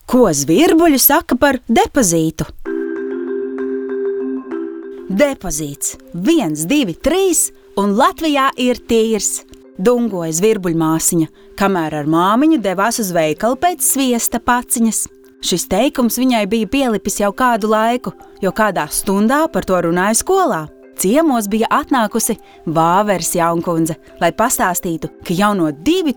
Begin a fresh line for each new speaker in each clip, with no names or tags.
Ko zvirbuļi saka par depozītu? Depozīts 1, 2, 3 un Latvijā ir tīrs, dungoja zvirbuļmāsiņa, kamēr ar māmiņu devās uz veikalu pēc sviesta paciņas. Šis teikums viņai bija pielipis jau kādu laiku, jo kādā stundā par to runāja skolā. Ciemos bija atnākusi Vāveres jaunkundze, lai pastāstītu, ka jau no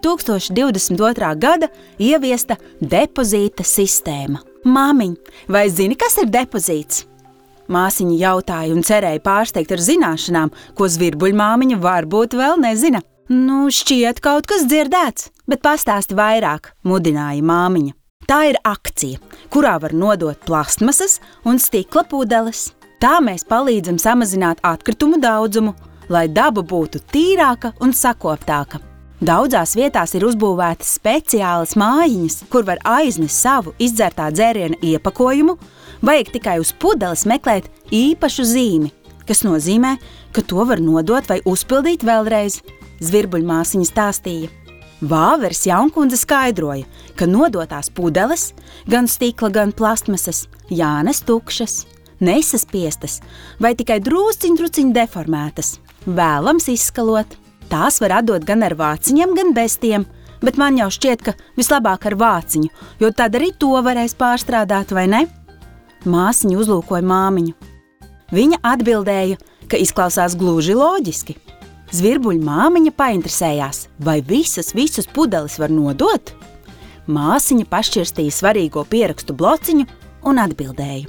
2022. gada ieviesta depozīta sistēma. Māmiņ, vai zini, kas ir depozīts? Māsiņa jautāja un cerēja pārsteigt ar zināšanām, ko zvirbuļmāmiņa varbūt vēl nezina. Nu, šķiet kaut kas dzirdēts, bet pastāsti vairāk, mudināja māmiņa. Tā ir akcija, kurā var nodot plastmasas un stikla pudeles. Tā mēs palīdzam samazināt atkritumu daudzumu, lai daba būtu tīrāka un sakoptāka. Daudzās vietās ir uzbūvētas speciālas mājiņas, kur var aiznest savu izdzertā dzēriena iepakojumu, vajag tikai uz pudeles meklēt īpašu zīmi, kas nozīmē, ka to var nodot vai uzpildīt vēlreiz, zvirbuļmāsiņa stāstīja. Vāveres jaunkundze skaidroja, ka nodotās pudeles, gan stikla, gan plastmasas, jānes tukšas, nesaspiestas vai tikai drusciņ deformētas, vēlams izskalot. Tās var atdot gan ar vāciņiem, gan bez tiem, bet man jau šķiet, ka vislabāk ar vāciņu, jo tad arī to varēs pārstrādāt, vai ne? Māsiņa uzlūkoja māmiņu. Viņa atbildēja, ka izklausās gluži loģiski. Zvirbuļu māmiņa painteresējās, vai visus pudeles var nodot? Māsiņa pašķirstīja svarīgo pierakstu blociņu un atbildēja.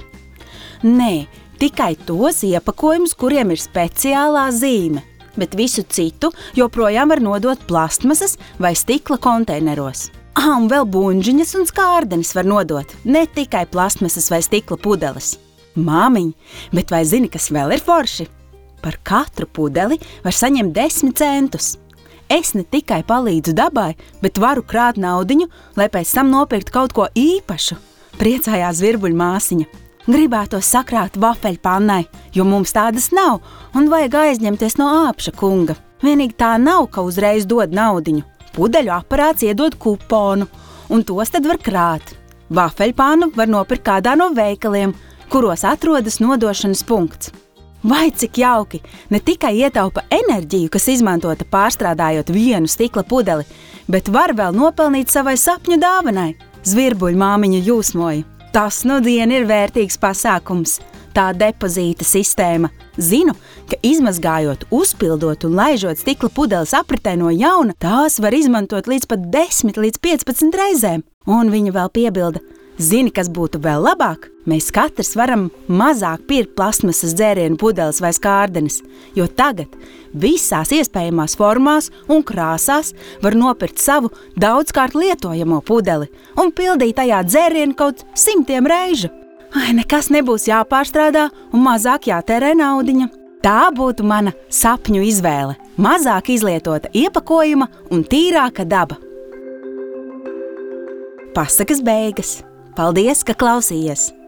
Nē, tikai tos iepakojumus, kuriem ir speciālā zīme, bet visu citu joprojām var nodot plastmasas vai stikla konteineros. Un vēl buņģiņas un skārdenes var nodot, ne tikai plastmasas vai stikla pudeles. Māmiņ, bet vai zini, kas vēl ir forši? Par katru pudeli var saņemt 10 centus. Es ne tikai palīdzu dabai, bet varu krāt naudiņu, lai pēc tam nopirkt kaut ko īpašu, priecājās zvirbuļu māsiņa. Gribētos sakrāt vafeļpannai, jo mums tādas nav un vajag aizņemties no āpša kunga. Vienīgi tā nav, ka uzreiz dod naudiņu. Pudeļu aparāts iedod kuponu, un tos tad var krāt. Vafeļpannu var nopirkt kādā no veikaliem, kuros atrodas nodošanas punkts. Vai cik jauki, ne tikai ietaupa enerģiju, kas izmantota pārstrādājot vienu stikla pudeli, bet var vēl nopelnīt savai sapņu dāvanai, zvirbuļu māmiņa jūsmoja. Tas nudien ir vērtīgs pasākums, tā depozīta sistēma. Zinu, ka izmazgājot, uzpildot un laižot stikla pudeles apritē no jauna, tās var izmantot līdz pat 10 līdz 15 reizēm. Un viņa vēl piebilda, zini, kas būtu vēl labāk? Mēs katrs varam mazāk pirkt plastmasas dzērienu pudeles vai skārdenes, jo tagad visās iespējamās formās un krāsās var nopirkt savu daudzkārt lietojamo pudeli un pildīt tajā dzērienu kaut 100 reižu. Ai, nekas nebūs jāpārstrādā un mazāk jātērē naudiņa. Tā būtu mana sapņu izvēle. Mazāk izlietota iepakojuma un tīrāka daba. Pasakas beigas. Paldies, ka klausījies!